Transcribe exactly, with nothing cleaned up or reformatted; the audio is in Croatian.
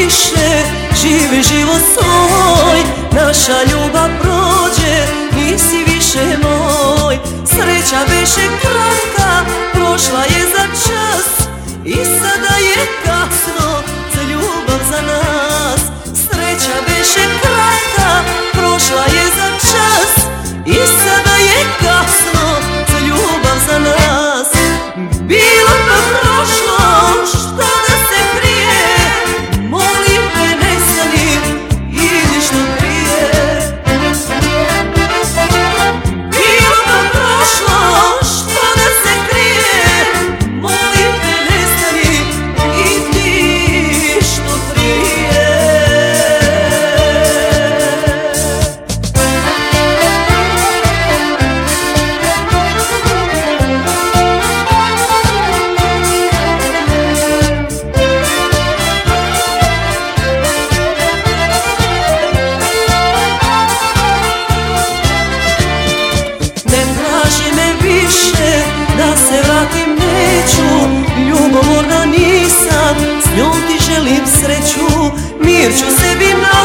više, živi život svoj. Naša ljubav prođe, nisi više moj. Sreća beše kratka, prošla je za čas i sada je kasno za ljubav za nas. Sreća beše kratka, prošla je za čas i sada je kasno za ljubav za nas. Bilo pa prošlo, šta da se krije, molim te nestani, idi što prije. Bilo pa prošlo, šta da se krije, molim te nestani, idi što prije. Da se vratim neću, ljubomorna nisam, s njom ti želim sreću, mir ću sebi naći.